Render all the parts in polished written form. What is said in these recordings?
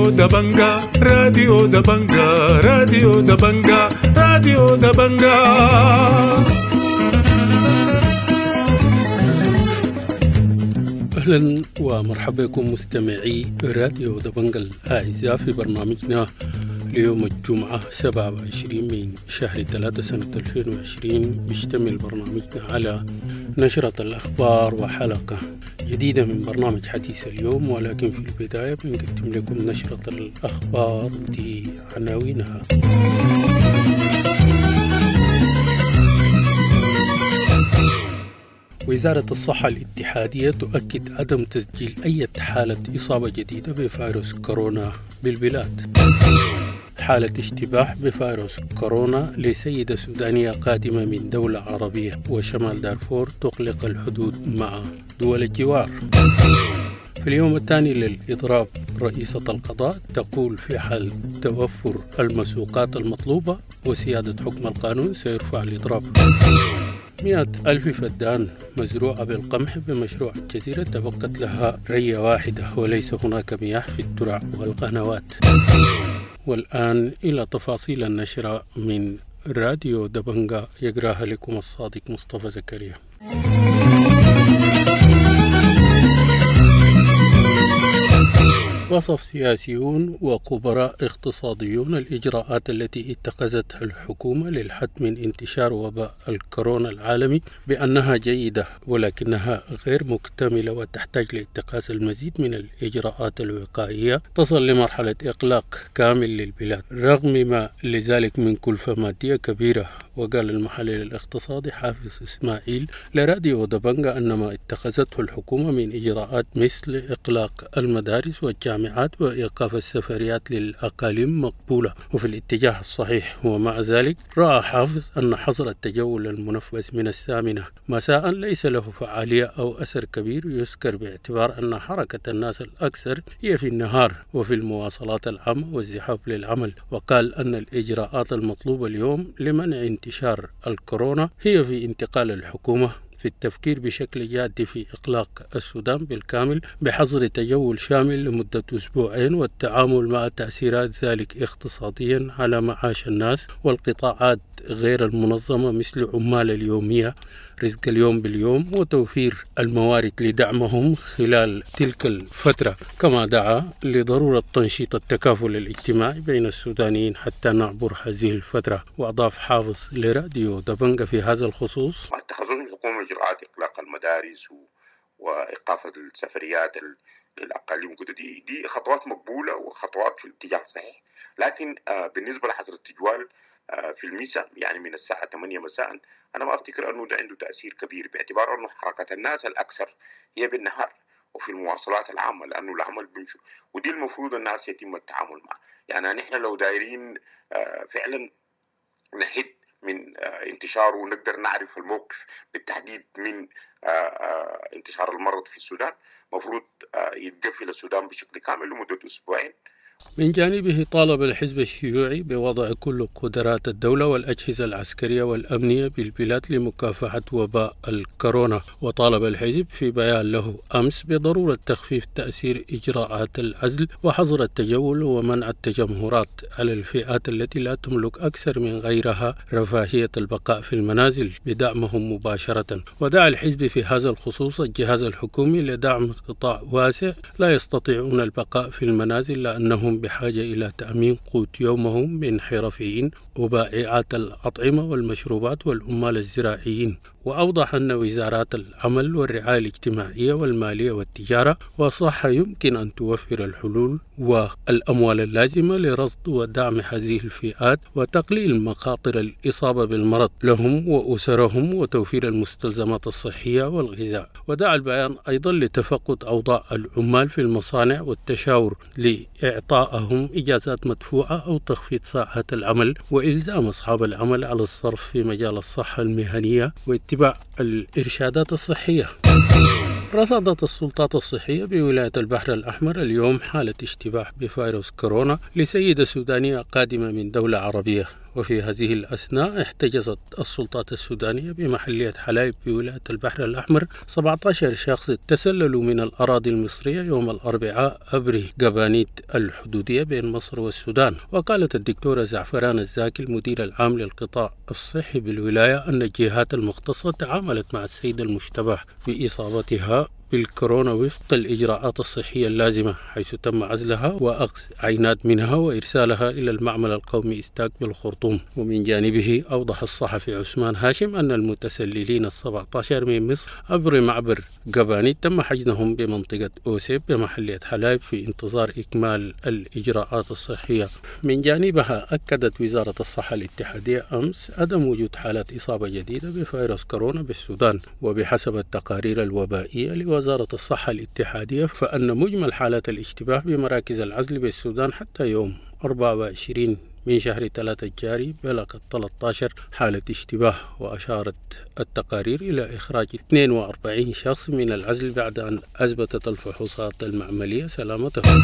راديو دبنجا راديو دبنجا راديو دبنجا راديو دبنجا. أهلا ومرحبا بكم مستمعي راديو دبنجا الأعزاء في برنامجنا ليوم الجمعة 27 من شهر 3 سنة 2020. بيشتمل برنامجنا على نشرة الأخبار وحلقة جديدة من برنامج حديث اليوم، ولكن في البداية بنقدم لكم نشرة الأخبار دي عناوينها. وزارة الصحة الاتحادية تؤكد عدم تسجيل أي حالة إصابة جديدة بفيروس كورونا بالبلاد. حالة اشتباه بفيروس كورونا لسيدة سودانية قادمة من دولة عربية، وشمال دارفور تغلق الحدود مع دول الجوار. في اليوم الثاني للإضراب رئيسة القضاء تقول في حال توفر المسوقات المطلوبة وسيادة حكم القانون سيرفع الإضراب. 100,000 فدان مزروعة بالقمح بمشروع الجزيرة تبقت لها رية واحدة وليس هناك مياه في الترع والقنوات. والآن إلى تفاصيل النشرة من راديو دبنجا يقراها لكم الصادق مصطفى زكريا. وصف سياسيون وخبراء اقتصاديون الإجراءات التي اتخذتها الحكومة للحد من انتشار وباء الكورونا العالمي بأنها جيدة، ولكنها غير مكتملة وتحتاج لاتخاذ المزيد من الإجراءات الوقائية تصل لمرحلة إغلاق كامل للبلاد رغم ما لذلك من كلفة مادية كبيرة. وقال المحلل الاقتصادي حافظ إسماعيل لراديو دبنجا أن ما اتخذته الحكومة من إجراءات مثل إغلاق المدارس والجامعات وإيقاف السفريات للأقاليم مقبولة وفي الاتجاه الصحيح. ومع ذلك رأى حافظ أن حظر التجول المنفذ من 8 مساء ليس له فعالية أو أثر كبير يذكر، باعتبار أن حركة الناس الأكثر هي في النهار وفي المواصلات العامة والزحاف للعمل. وقال أن الإجراءات المطلوبة اليوم لمنع انتشار الكورونا هي في انتقال الحكومة في التفكير بشكل جاد في إغلاق السودان بالكامل بحظر تجول شامل لمدة 2 أسبوع والتعامل مع تأثيرات ذلك اقتصاديا على معاش الناس والقطاعات غير المنظمة مثل عمال اليومية رزق اليوم باليوم، وتوفير الموارد لدعمهم خلال تلك الفترة. كما دعا لضرورة تنشيط التكافل الاجتماعي بين السودانيين حتى نعبر هذه الفترة. وأضاف حافظ لراديو دبنجا في هذا الخصوص: اتخذوا الحكومة إجراءات إغلاق المدارس وإيقاف السفريات للأقاليم كده، دي خطوات مقبولة وخطوات في الاتجاه صحيح، لكن بالنسبة لحظر التجوال في المساء يعني من الساعة 8 مساء أنا ما أفتكر أنه ده عنده تأثير كبير، باعتبار أنه حركة الناس الأكثر هي بالنهار وفي المواصلات العامة، لأنه العمل بيمشي ودي المفروض الناس يتم التعامل معه. يعني نحن لو دايرين فعلا نحد من انتشاره ونقدر نعرف الموقف بالتحديد من انتشار المرض في السودان، مفروض يتقفل السودان بشكل كامل لمدة 2 أسبوع. من جانبه طالب الحزب الشيوعي بوضع كل قدرات الدولة والأجهزة العسكرية والأمنية بالبلاد لمكافحة وباء الكورونا. وطالب الحزب في بيان له أمس بضرورة تخفيف تأثير إجراءات العزل وحظر التجول ومنع التجمهرات على الفئات التي لا تملك أكثر من غيرها رفاهية البقاء في المنازل بدعمهم مباشرة. ودعا الحزب في هذا الخصوص الجهاز الحكومي لدعم قطاع واسع لا يستطيعون البقاء في المنازل لأنهم بحاجة إلى تأمين قوت يومهم من حرفيين وبائعات الأطعمة والمشروبات والعمال الزراعيين. وأوضح أن وزارات العمل والرعاية الاجتماعية والمالية والتجارة والصحة يمكن أن توفر الحلول والأموال اللازمة لرصد ودعم هذه الفئات وتقليل مخاطر الإصابة بالمرض لهم وأسرهم وتوفير المستلزمات الصحية والغذاء. ودعا البيان أيضا لتفقد أوضاع العمال في المصانع والتشاور لإعطائهم إجازات مدفوعة أو تخفيض ساعات العمل وإلزام أصحاب العمل على الصرف في مجال الصحة المهنية واتباع الإرشادات الصحية. رصدت السلطات الصحية بولاية البحر الأحمر اليوم حالة اشتباه بفيروس كورونا لسيدة سودانية قادمة من دولة عربية، وفي هذه الأثناء احتجزت السلطات السودانية بمحلية حلايب في ولاية البحر الأحمر 17 شخص تسللوا من الأراضي المصرية يوم الأربعاء عبر قبانيت الحدودية بين مصر والسودان. وقالت الدكتورة زعفران الزاكي المدير العام للقطاع الصحي بالولاية أن الجهات المختصة تعاملت مع السيدة المشتبه بإصابتها بالكورونا وفق الإجراءات الصحية اللازمة، حيث تم عزلها وأخذ عينات منها وإرسالها إلى المعمل القومي إستاك بالخرطوم. ومن جانبه أوضح الصحفي عثمان هاشم أن المتسللين 17 من مصر عبر معبر قبانيت تم حجزهم بمنطقة أوسيب بمحلية حلايب في انتظار إكمال الإجراءات الصحية. من جانبها أكدت وزارة الصحة الاتحادية أمس عدم وجود حالات إصابة جديدة بفيروس كورونا بالسودان. وبحسب التقارير الوبائية وزارة الصحة الاتحادية فأن مجمل حالات الاشتباه بمراكز العزل بالسودان حتى يوم 24 من شهر 3 الجاري بلغت 13 حالة اشتباه. وأشارت التقارير إلى إخراج 42 شخص من العزل بعد أن أثبتت الفحوصات المعملية سلامتهم.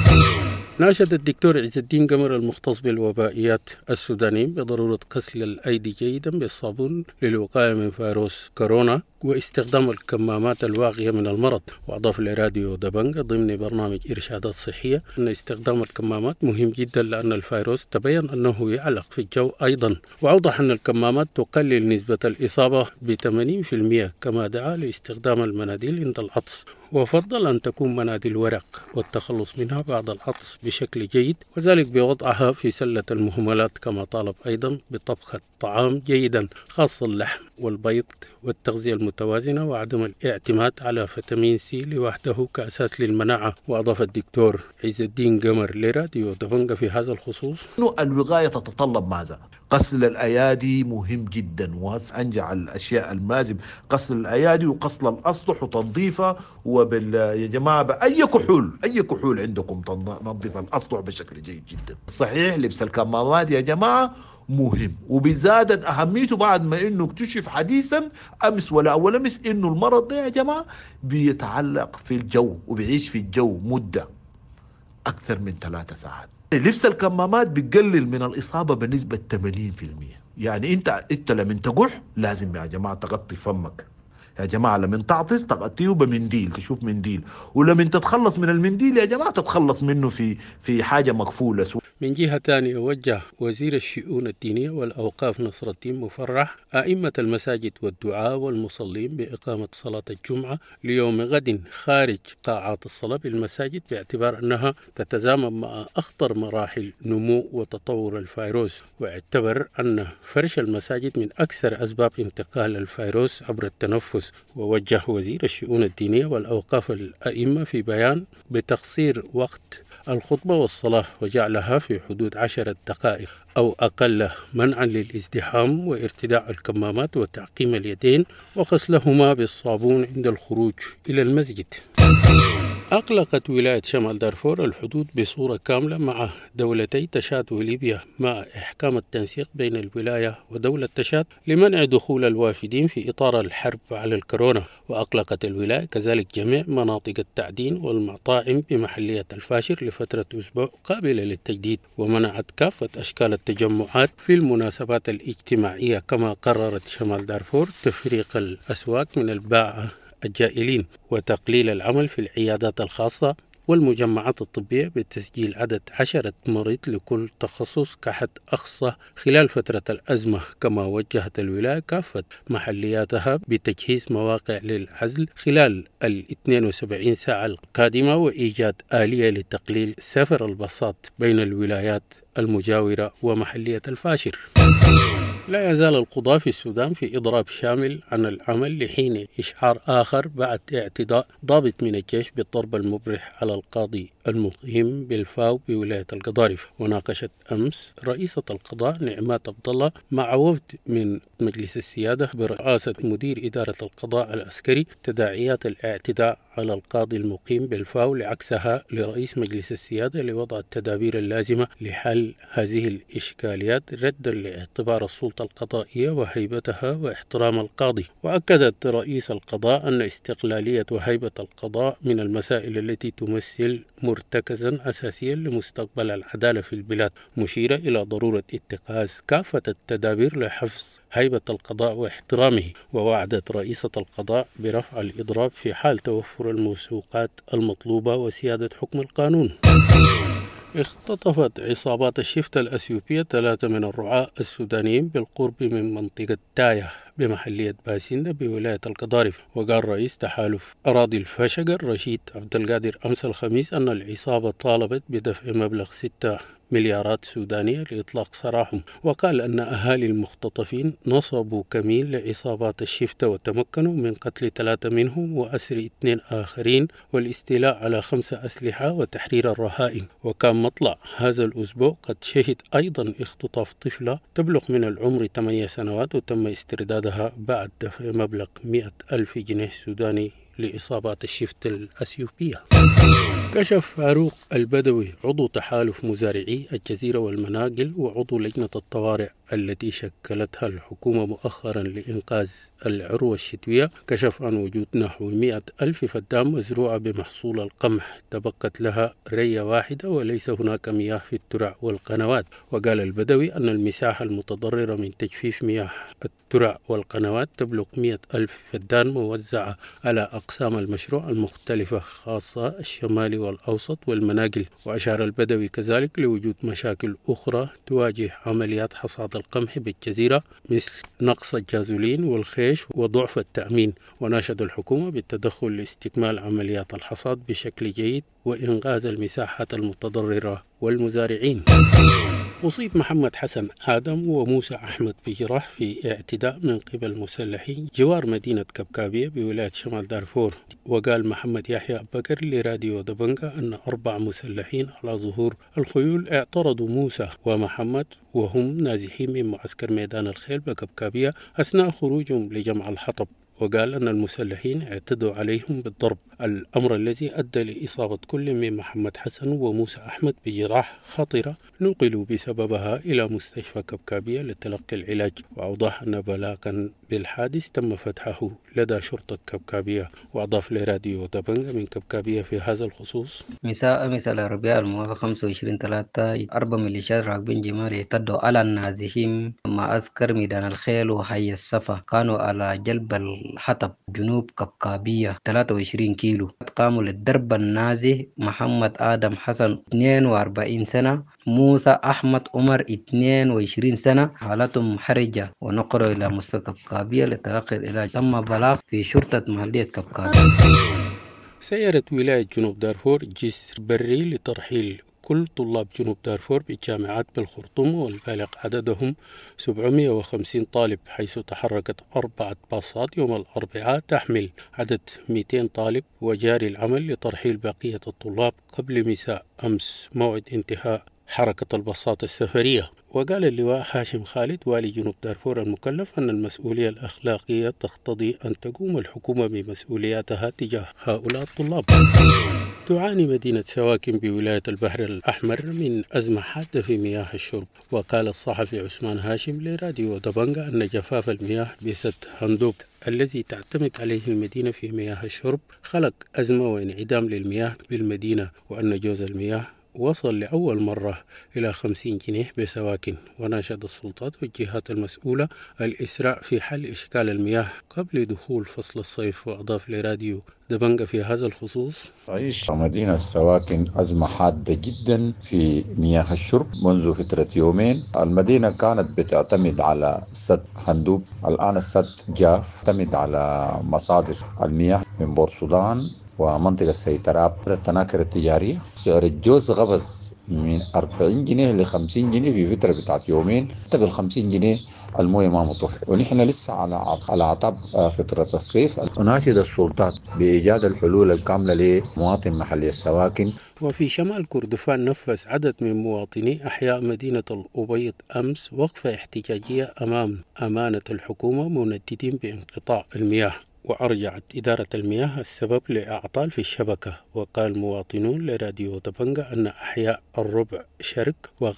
ناشد الدكتور عز الدين قمر المختص بالوبائيات السودانيين بضرورة غسل الأيدي جيدا بالصابون للوقاية من فيروس كورونا واستخدام الكمامات الواقية من المرض. وأضاف لراديو دبنجة ضمن برنامج إرشادات صحية أن استخدام الكمامات مهم جدا لأن الفيروس تبين أنه يعلق في الجو أيضا. وأوضح أن الكمامات تقلل نسبة الإصابة ب80%، كما دعا لاستخدام المناديل عند العطس، وفضل أن تكون مناديل ورق والتخلص منها بعد العطس بشكل جيد، وذلك بوضعها في سلة المهملات. كما طالب أيضا بطبخ الطعام جيدا خاصة اللحم والبيض والتغذية المتوازنة وعدم الاعتماد على فيتامين سي لوحده كأساس للمناعة. وأضاف الدكتور عز الدين قمر لراديو دبنجة في هذا الخصوص: الوقاية تتطلب ماذا؟ غسل الأيادي مهم جدا، وأنجع الأشياء المازم غسل الأيادي وغسل الأسطح وتنظيفها. يا جماعة أي كحول عندكم تنظيف الأسطح بشكل جيد جدا. صحيح لبس الكمامات يا جماعة مهم، وبزادت أهميته بعد ما إنه اكتشف حديثا أمس ولا أول أمس إنه المرض ده يا جماعة بيتعلق في الجو وبيعيش في الجو مدة أكثر من 3 ساعات. لبس الكمامات بيقلل من الإصابة بنسبة 80%. يعني أنت لما تقح لازم يا جماعة تغطي فمك، يا جماعة لما تعطس تغطيه بمنديل، تشوف منديل، ولما تتخلص من المنديل يا جماعة تتخلص منه في حاجة مقفولة. من جهة ثانية وجه وزير الشؤون الدينية والأوقاف نصر الدين مفرح أئمة المساجد والدعاة والمصلين بإقامة صلاة الجمعة ليوم غد خارج قاعات الصلاة بالمساجد، باعتبار أنها تتزامن مع أخطر مراحل نمو وتطور الفيروس. واعتبر أن فرش المساجد من أكثر أسباب انتقال الفيروس عبر التنفس. ووجه وزير الشؤون الدينية والأوقاف الأئمة في بيان بتقصير وقت الخطبة والصلاة وجعلها في حدود 10 دقائق أو أقل، منعا للازدحام، وارتداء الكمامات وتعقيم اليدين وغسلهما بالصابون عند الخروج إلى المسجد. أغلقت ولاية شمال دارفور الحدود بصورة كاملة مع دولتي تشاد وليبيا مع إحكام التنسيق بين الولاية ودولة تشاد لمنع دخول الوافدين في إطار الحرب على الكورونا. وأغلقت الولاية كذلك جميع مناطق التعدين والمطاعم بمحلية الفاشر لفترة أسبوع قابلة للتجديد، ومنعت كافة أشكال التجمعات في المناسبات الاجتماعية. كما قررت شمال دارفور تفريق الأسواق من الباعة الجائلين وتقليل العمل في العيادات الخاصة والمجمعات الطبية بتسجيل عدد 10 مريض لكل تخصص كحد أقصى خلال فترة الأزمة. كما وجهت الولاية كافة محلياتها بتجهيز مواقع للعزل خلال 72 ساعة القادمة وإيجاد آلية لتقليل سفر الباصات بين الولايات المجاورة ومحلية الفاشر. لا يزال القضاة في السودان في إضراب شامل عن العمل لحين إشعار آخر بعد اعتداء ضابط من الجيش بالضرب المبرح على القاضي المقيم بالفاو بولاية القضارف. وناقشت أمس رئيسة القضاء نعمات عبد الله مع وفد من مجلس السيادة برئاسة مدير إدارة القضاء العسكري تداعيات الاعتداء على القاضي المقيم بالفاو، لعكسها لرئيس مجلس السيادة لوضع التدابير اللازمة لحل هذه الإشكاليات ردا لاعتبار السلطة القضائية وهيبتها واحترام القاضي. وأكدت رئيس القضاء أن استقلالية وهيبة القضاء من المسائل التي تمثل مرتكزا أساسيا لمستقبل العدالة في البلاد، مشيرة إلى ضرورة اتخاذ كافة التدابير لحفظ هيبة القضاء واحترامه. ووعدت رئيسة القضاء برفع الإضراب في حال توفر الموثوقات المطلوبة وسيادة حكم القانون. اختطفت عصابات الشفتة الأثيوبية 3 من الرعاة السودانيين بالقرب من منطقة تايه بمحلية باسندة بولاية القضارف. وقال رئيس تحالف أراضي الفشقر رشيد عبد القادر أمس الخميس أن العصابة طالبت بدفع مبلغ 6 مليارات سودانية لإطلاق سراحهم. وقال أن أهالي المختطفين نصبوا كمين لعصابات الشفتة وتمكنوا من قتل 3 منهم وأسر 2 آخرين والاستيلاء على 5 أسلحة وتحرير الرهائن. وكان مطلع هذا الأسبوع قد شهد أيضا اختطاف طفلة تبلغ من العمر 8 سنوات وتم استردادها بعد دفع مبلغ 100,000 جنيه سوداني لإصابات الشفت الأثيوبية. كشف فاروق البدوي عضو تحالف مزارعي الجزيرة والمناقل وعضو لجنة الطوارئ التي شكلتها الحكومة مؤخرا لإنقاذ العروة الشتوية، كشف عن وجود نحو 100,000 فدان مزروعة بمحصول القمح تبقت لها رية واحدة وليس هناك مياه في الترع والقنوات. وقال البدوي أن المساحة المتضررة من تجفيف مياه الترع والقنوات تبلغ 100,000 فدان موزعة على أقسام المشروع المختلفة خاصة الشمالي والأوسط والمناقل. وأشار البدوي كذلك لوجود مشاكل أخرى تواجه عمليات حصاد القمح بالجزيرة مثل نقص الجازولين والخيش وضعف التأمين، وناشد الحكومة بالتدخل لاستكمال عمليات الحصاد بشكل جيد وإنقاذ المساحات المتضررة والمزارعين. أصيب محمد حسن آدم وموسى أحمد بجراح في اعتداء من قبل مسلحين جوار مدينة كبكابية بولاية شمال دارفور. وقال محمد يحيى بكر لراديو دبنجة أن 4 مسلحين على ظهور الخيول اعترضوا موسى ومحمد وهم نازحين من معسكر ميدان الخيل بكبكابية أثناء خروجهم لجمع الحطب. وقال أن المسلحين اعتدوا عليهم بالضرب، الأمر الذي أدى لإصابة كل من محمد حسن وموسى أحمد بجراح خطرة نقلوا بسببها إلى مستشفى كبكابية لتلقي العلاج. وأوضح أن بلاغا بالحادث تم فتحه لدى شرطة كبكابية. وأضاف لراديو دبنجة من كبكابية في هذا الخصوص: مساء الأربعاء الموافق 25/3 4 ميليشيات راكبين جمال اعتدوا على النازحين معسكر ميدان الخيل وحي الصفا، كانوا على جلب الحطب جنوب كبكابية 23 كيلو. قاموا للضرب النازح محمد آدم حسن 42 سنة، موسى أحمد عمر 22 سنة، حالتهم حرجة ونقلوا إلى مستشفى كبكابية لتلقي العلاج. تم بلاغ في شرطة محلية كبكابية. سيرت ولاية جنوب دارفور جسر بري لترحيل كل طلاب جنوب دارفور بالجامعات بالخرطوم والبالغ عددهم 750 طالب، حيث تحركت 4 باصات يوم الأربعاء تحمل عدد 200 طالب، وجاري العمل لترحيل بقية الطلاب قبل مساء أمس موعد انتهاء حركة الباصات السفرية. وقال اللواء هاشم خالد والي جنوب دارفور المكلف أن المسؤولية الأخلاقية تقتضي أن تقوم الحكومة بمسؤولياتها تجاه هؤلاء الطلاب. تعاني مدينة سواكن بولاية البحر الأحمر من أزمة حادة في مياه الشرب. وقال الصحفي عثمان هاشم لراديو دبنجة أن جفاف المياه بسد هندوب الذي تعتمد عليه المدينة في مياه الشرب خلق أزمة وانعدام للمياه بالمدينة، وأن جوز المياه وصل لأول مرة إلى 50 جنيه بسواكن. وناشد السلطات والجهات المسؤولة الإسراع في حل إشكال المياه قبل دخول فصل الصيف. وأضاف لراديو دبنجة في هذا الخصوص: تعيش مدينة السواكن أزمة حادة جدا في مياه الشرب منذ فترة يومين. المدينة كانت بتعتمد على سد هندوب، الآن السد جاف، تعتمد على مصادر المياه من بورسودان ومنطقة السيتراب. التناكر التجارية سعر الجوز غبز من 40 جنيه ل 50 جنيه في فترة بتاعت يومين، حتى بال 50 جنيه المويه ما متوفر، ونحن لسه على عتب فترة الصيف. أناشد السلطات بإيجاد الحلول الكاملة لمواطن محلي السواكن. وفي شمال كردفان نفذ عدد من مواطني أحياء مدينة الأبيض أمس وقفة احتجاجية أمام أمانة الحكومة منددين بانقطاع المياه. وأرجعت إدارة المياه السبب لأعطال في الشبكة. وقال مواطنون لراديو دبنجة أن أحياء الربع شرق وغرب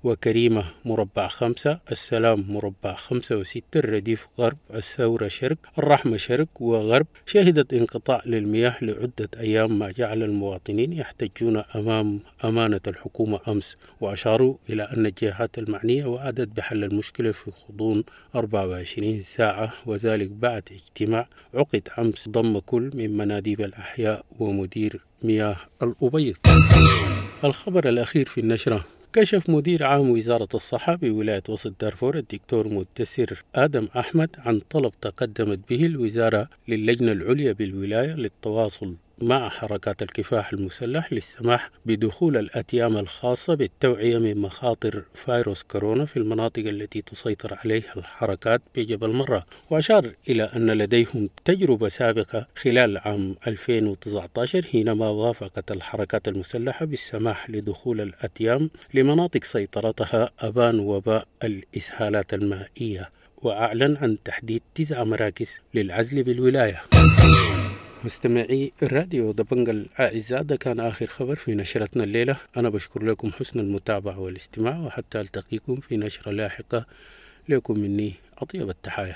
وكريمة مربع 5، السلام مربع 5 و6، الرديف غرب، الثورة شرق، الرحمة شرق وغرب شهدت انقطاع للمياه لعدة أيام، ما جعل المواطنين يحتجون أمام أمانة الحكومة أمس، وأشاروا إلى أن الجهات المعنية وعدت بحل المشكلة في غضون 24 ساعة، وذلك بعد اجتماع عقد أمس ضم كل من مناديب الأحياء ومدير مياه الأبيض. الخبر الأخير في النشرة: كشف مدير عام وزارة الصحة بولاية وسط دارفور الدكتور مدثر آدم أحمد عن طلب تقدمت به الوزارة للجنة العليا بالولاية للتواصل مع حركات الكفاح المسلح للسماح بدخول الأتيام الخاصة بالتوعية من مخاطر فيروس كورونا في المناطق التي تسيطر عليها الحركات بجبل مرة، وأشار إلى أن لديهم تجربة سابقة خلال عام 2019 حينما وافقت الحركات المسلحة بالسماح لدخول الأتيام لمناطق سيطرتها أبان وباء الإسهالات المائية، وأعلن عن تحديد 9 مراكز للعزل بالولاية. مستمعي الراديو دبنجة الأعزاء، ده كان آخر خبر في نشرتنا الليلة. أنا بشكر لكم حسن المتابعة والاستماع، وحتى ألتقيكم في نشرة لاحقة. لكم مني أطيب التحايا.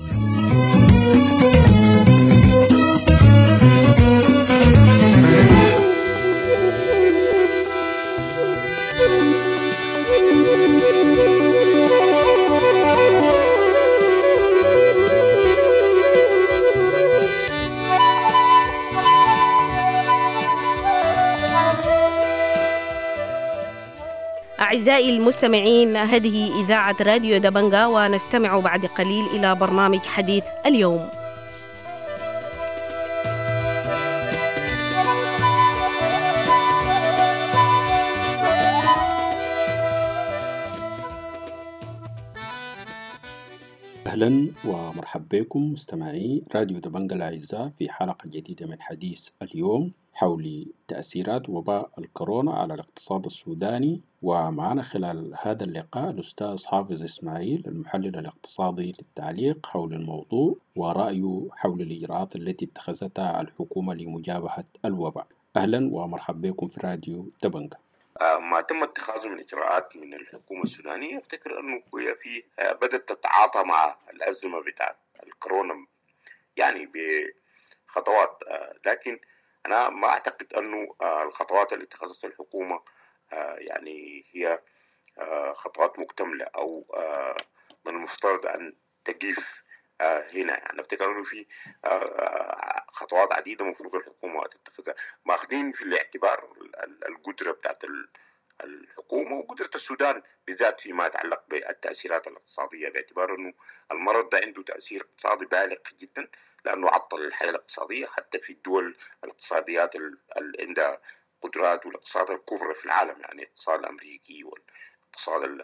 أعزائي المستمعين، هذه إذاعة راديو دبنجة، ونستمع بعد قليل إلى برنامج حديث اليوم. أهلا ومرحبا بكم مستمعي راديو دبنجة الأعزاء في حلقة جديدة من حديث اليوم حول تأثيرات وباء الكورونا على الاقتصاد السوداني. ومعنا خلال هذا اللقاء الأستاذ حافظ إسماعيل المحلل الاقتصادي للتعليق حول الموضوع ورأيه حول الإجراءات التي اتخذتها الحكومة لمجابهة الوباء. أهلا ومرحبا بكم في راديو دبنجة. ما تم اتخاذه من إجراءات من الحكومة السودانية، أفتكر أنه هي في بدأت تتعاطى مع الأزمة بتاع الكورونا يعني بخطوات، لكن أنا ما أعتقد أنه الخطوات اللي اتخذتها الحكومة يعني هي خطوات مكتملة أو من المفترض أن تقيف هنا. يعني أفتكر أنه في خطوات عديدة مفروض الحكومة تتخذها، ماخذين في الاعتبار القدرة بتاعت الحكومة وقدرة السودان بالذات فيما يتعلق بالتأثيرات الاقتصادية، باعتبار أنه المرض ده عنده تأثير اقتصادي بالغ جدا، لأنه عطل الحياة الاقتصادية حتى في الدول الاقتصاديات اللي عندها قدرات والاقتصاد الكبرى في العالم، يعني الاقتصاد الأمريكي والاقتصاد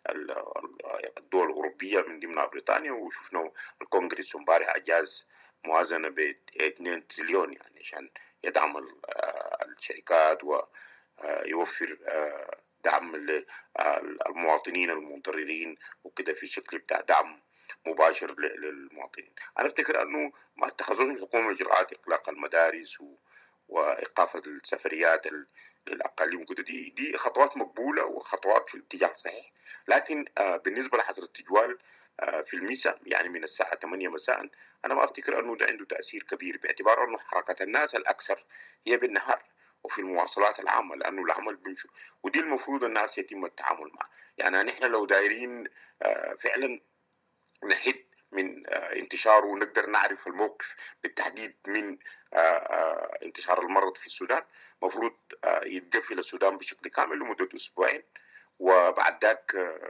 الدول الأوروبية من ضمنها بريطانيا. وشفنا الكونغرس امبارح أجاز موازنة ب 2 تريليون يعني عشان يدعم الشركات ويوفر دعم للمواطنين المضطرين وكده في شكل بتاع دعم مباشر للمواطنين. أنا أفتكر أنه ما اتخذوه الحكومة إجراءات إغلاق المدارس وإيقاف السفريات للأقاليم كده، دي خطوات مقبولة وخطوات في الاتجاه صحيح، لكن بالنسبة لحظر التجوال في المساء يعني من الساعة 8 مساء، أنا ما أفتكر أنه ده عنده تأثير كبير، باعتبار أنه حركة الناس الأكثر هي بالنهار وفي المواصلات العامة، لأنه العمل بيمشي ودي المفروض الناس يتم التعامل معها. يعني نحن لو دايرين فعلا نحد من انتشاره ونقدر نعرف الموقف بالتحديد من انتشار المرض في السودان، مفروض يتقفل السودان بشكل كامل لمدة 2 أسبوع، وبعد ذاك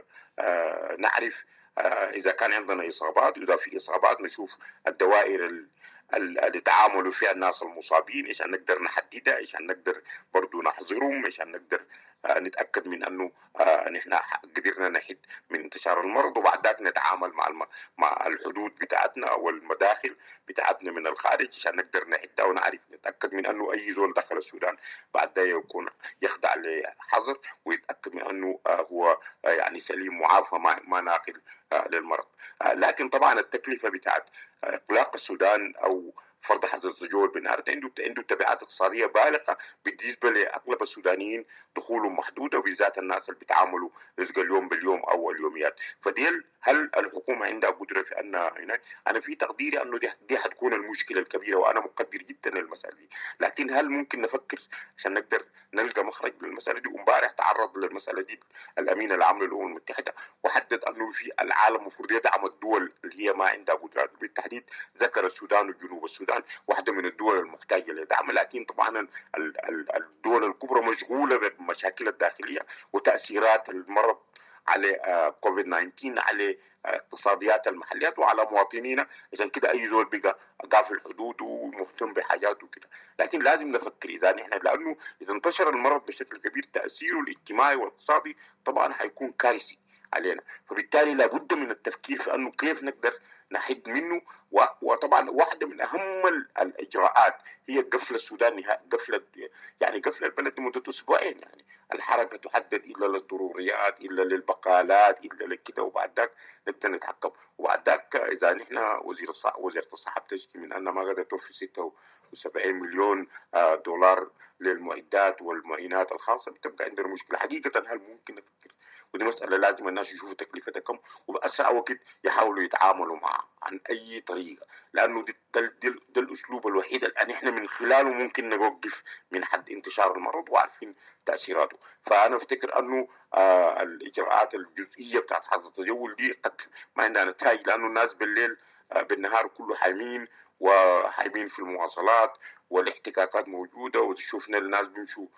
نعرف إذا كان عندنا إصابات، وإذا في إصابات نشوف الدوائر اللي تعاملوا فيها الناس المصابين عشان نقدر نحددها، عشان نقدر برضو نحظرهم، عشان نقدر نتأكد من أنه نحن قدرنا نحد من انتشار المرض، وبعد ذاك نتعامل مع الحدود بتاعتنا أو المداخل بتاعتنا من الخارج عشان نقدر نحدها ونعرف نتأكد من أنه أي زول دخل السودان بعد ذلك يكون يخضع لحظر ويتأكد من أنه هو يعني سليم معافى ما ناقل للمرض. لكن طبعا التكلفة بتاعت إغلاق السودان أو فرض حظر حظر الزجاج بالنهار عنده تبعات اقتصادية بالغة بالنسبة لأغلب السودانيين، دخولهم محدودة وبالذات الناس اللي بيتعاملوا رزق اليوم باليوم أو اليوميات. فديل هل الحكومة عندها قدرة في أن هناك؟ أنا في تقديري أنه دي حتكون المشكلة الكبيرة، وأنا مقدر جدا للمسألة دي، لكن هل ممكن نفكر عشان نقدر نلقى مخرج للمسألة دي؟ ومبارح تعرض للمسألة دي الأمين العام للأمم المتحدة وحدد أنه في العالم المفروض يدعم الدول اللي هي ما عندها قدرات، بالتحديد ذكر السودان وجنوب السودان واحدة من الدول المحتاجة لدعم، لكن طبعا الدول الكبرى مشغولة بمشاكل الداخلية وتأثيرات المرض على كوفيد 19 على اقتصاديات المحليات وعلى مواطنينا، عشان كده اي زول بقى قافل الحدود ومهتم بحاجاته وكده. لكن لازم نفكر اذا نحن، لانه اذا انتشر المرض بشكل كبير تاثيره الاجتماعي والاقتصادي طبعا حيكون كارثي علينا، فبالتالي لابد من التفكير في انه كيف نقدر نحد منه. وطبعا واحده من اهم الاجراءات هي قفل السودان، قفل البلد لمده اسبوعين، يعني الحركه تحدد الا للضروريات الا للبقالات الا لكده، وبعد ذاك نقدر نتحكم. وبعد ذاك اذا نحن وزيره الصحه بتشكي من ان ما قدرت توفي 76 مليون دولار للمعدات والمعينات الخاصه، بتبقى عندنا مشكله حقيقه. هل ممكن نفكر؟ ودي مسألة لازم الناس يشوفوا تكلفتها كم، وبأسرع وقت يحاولوا يتعاملوا معها عن أي طريقة، لأنه ده الأسلوب الوحيد اللي إحنا من خلاله ممكن نوقف من حد انتشار المرض وعارفين تأثيراته. فأنا أفتكر أنه الإجراءات الجزئية بتاعت حظر التجول دي قد ما عندها نتائج، لأنه الناس بالليل بالنهار كله حايمين وحايمين في المواصلات والاحتكاكات موجودة، وشوفنا الناس بيمشوا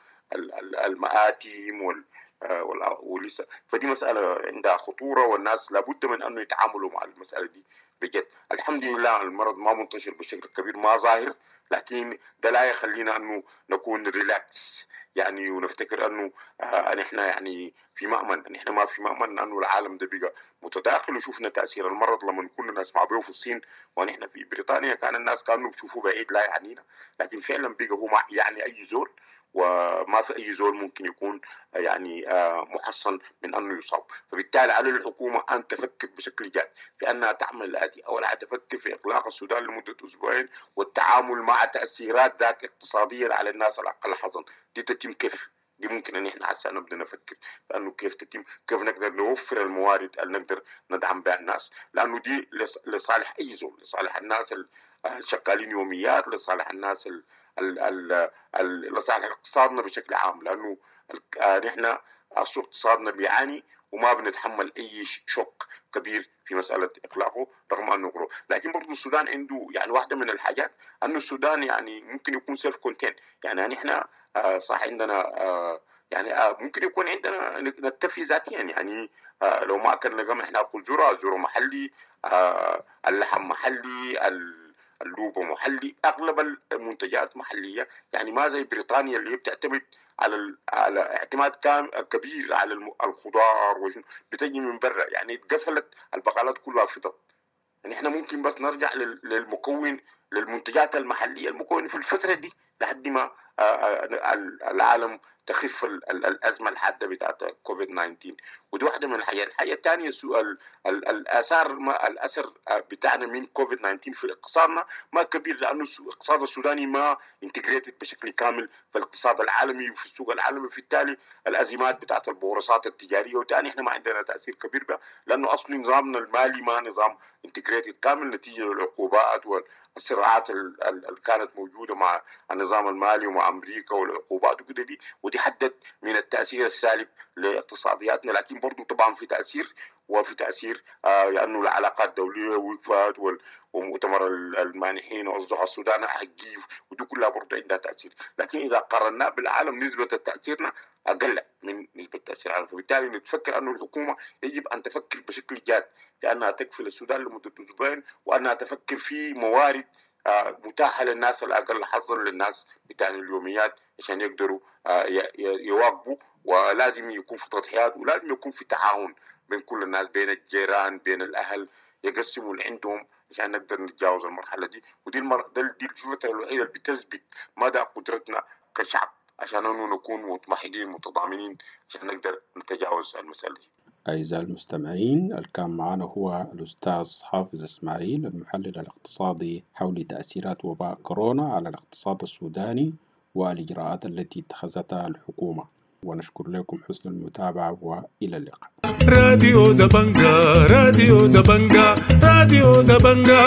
المآتم ولسه. فدي مسألة عندها خطورة، والناس لابد من أنه يتعاملوا مع المسألة دي بجد. الحمد لله المرض ما منتشر بشكل كبير، ما ظاهر، لكن ده لا يخلينا أنه نكون ريلاكس يعني ونفتكر أنه نحن يعني في مأمن. نحن ما في مأمن، أنه العالم ده بقى متداخل، وشوفنا تأثير المرض لما كنا نسمع به في الصين ونحن في بريطانيا كان الناس كانوا بيشوفوا بعيد لا يعنينا، لكن فعلا بقى هو يعني أي زول، وما في أي زول ممكن يكون يعني محصن من أنه يصاب. فبالتالي على الحكومة أن تفكر بشكل جاد في أنها تعمل الآتي: أولا تفكر في إغلاق السودان لمدة أسبوعين والتعامل مع تأثيرات ذات اقتصادية على الناس الأقل حظا. دي تتم كيف؟ دي ممكن ان احنا هسه نبدا نفكر لانه كيف تتم، كيف نقدر نوفر الموارد اللي نقدر ندعم بها الناس، لانه دي لصالح اي زول، لصالح الناس الشغالين يوميات، لصالح الناس لصالح اقتصادنا بشكل عام، لانه نحن اقتصادنا بيعاني وما بنتحمل اي شوك كبير في مساله اغلاقه رغم انه غلو. لكن برضه السودان عنده يعني واحده من الحاجات انه السودان يعني ممكن يكون سيلف كونتين، يعني نحن صح عندنا يعني ممكن يكون عندنا نكتفي ذاتيا، يعني لو ما اكلنا قمح ناكل ذره محلي، اللحم محلي، اللوبة محلي، اغلب المنتجات محليه، يعني ما زي بريطانيا اللي بتعتمد على اعتماد كبير على الخضار بتجي من برا، يعني اتقفلت البقالات كلها فضت. يعني احنا ممكن بس نرجع للمكون، للمنتجات المحليه، المكون في الفتره دي لحد ما العالم تخف الازمه الحاده بتاعت كوفيد 19. ودي واحده من الحاجات. الحاجه الثانيه الاثر بتاعنا من كوفيد 19 في اقتصادنا ما كبير، لانه الاقتصاد السوداني ما انتجريتد بشكل كامل في الاقتصاد العالمي وفي السوق العالمي، في التالي الازمات بتاعت البورصات التجاريه وتاني احنا ما عندنا تاثير كبير بها، لانه اصلا نظامنا المالي ما نظام انتجريتد كامل نتيجه للعقوبات والصراعات اللي كانت موجوده مع النظام المالي ومع امريكا والعقوبات وكده دي، ودي حدت من التاثير السالب لاقتصادياتنا. لكن برضو طبعا في تاثير، وفي تاثير لانه العلاقات الدوليه وقفت ومؤتمر المانحين واصدقاء السودان حقيف، ودي كلها برضو عندها تاثير. لكن اذا قارنا بالعالم نسبه تاثيرنا اقل من نسبه تاثير العالم، فبالتالي نتفكر انه الحكومه يجب ان تفكر بشكل جاد في انها تكفل السودان لمده اسبوعين، وانها تفكر في موارد متاحه للناس الاقل حظا، للناس بتاع اليوميات عشان يقدروا يواكبوا. ولازم يكون في تضحيات، ولازم يكون في تعاون بين كل الناس، بين الجيران، بين الاهل، يقسموا اللي عندهم عشان نقدر نتجاوز المرحله دي. ودي دي الفتره الوحيده اللي بتثبت مدى قدرتنا كشعب عشان انه نكون متمحدين متضامنين عشان نقدر نتجاوز المساله دي. أعزائي المستمعين، الكان معنا هو الأستاذ حافظ إسماعيل المحلل الاقتصادي حول تأثيرات وباء كورونا على الاقتصاد السوداني والإجراءات التي اتخذتها الحكومة. ونشكر لكم حسن المتابعة وإلى اللقاء. راديو دبنجا، راديو دبنجا، راديو دبنجا.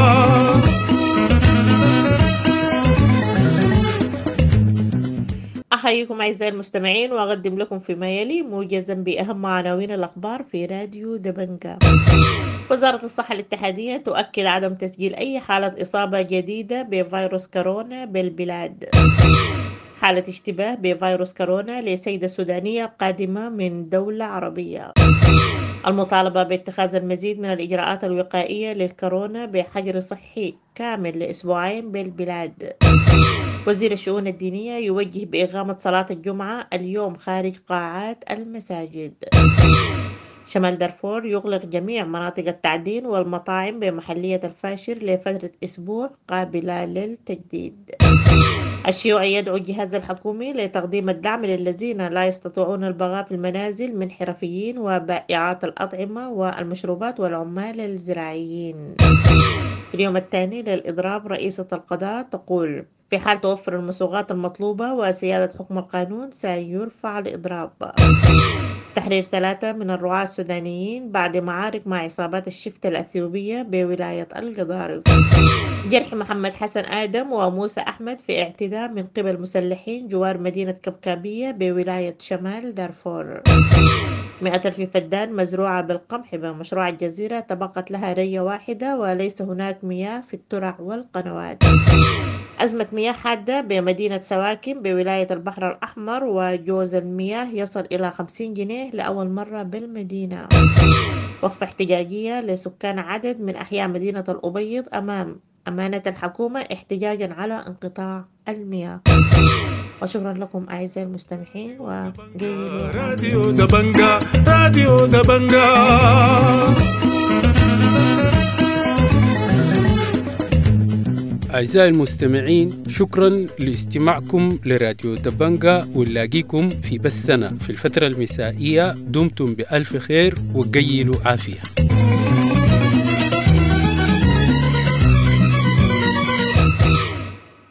أحييكم أعزائي المستمعين وأقدم لكم فيما يلي موجزا بأهم عناوين الأخبار في راديو دبنجا. وزارة الصحة الاتحادية تؤكد عدم تسجيل أي حالة إصابة جديدة بفيروس كورونا بالبلاد. حالة اشتباه بفيروس كورونا لسيدة سودانية قادمة من دولة عربية. المطالبة باتخاذ المزيد من الإجراءات الوقائية للكورونا بحجر صحي كامل لأسبوعين بالبلاد. وزير الشؤون الدينية يوجه بإقامة صلاة الجمعة اليوم خارج قاعات المساجد. شمال دارفور يغلق جميع مناطق التعدين والمطاعم بمحلية الفاشر لفترة أسبوع قابلة للتجديد. الشيوعي يدعو الجهاز الحكومي لتقديم الدعم للذين لا يستطيعون البقاء في المنازل من حرفيين وبائعات الأطعمة والمشروبات والعمال الزراعيين. في اليوم الثاني للإضراب رئيسة القضاء تقول: في حال توفر المصوغات المطلوبة وسيادة حكم القانون سيرفع الإضراب. تحرير 3 من الرعاة السودانيين بعد معارك مع عصابات الشفتة الأثيوبية بولاية القضارف. جرح محمد حسن آدم وموسى أحمد في اعتداء من قبل مسلحين جوار مدينة كبكابية بولاية شمال دارفور. 100,000 فدان مزروعة بالقمح بمشروع الجزيرة تبقت لها رية واحدة وليس هناك مياه في الترع والقنوات. أزمة مياه حادة بمدينة سواكن بولاية البحر الأحمر وجوز المياه يصل إلى 50 جنيه لأول مرة بالمدينة. وقفة احتجاجية لسكان عدد من أحياء مدينة الأبيض أمام أمانة الحكومة احتجاجا على انقطاع المياه. وشكرا لكم أعزائي المستمعين راديو دبنجا، راديو دبنجا. أعزائي المستمعين، شكرا لاستماعكم لراديو دبنجا، ونلاقيكم في بثنا في الفترة المسائية. دمتم بألف خير وقيلوا عافية.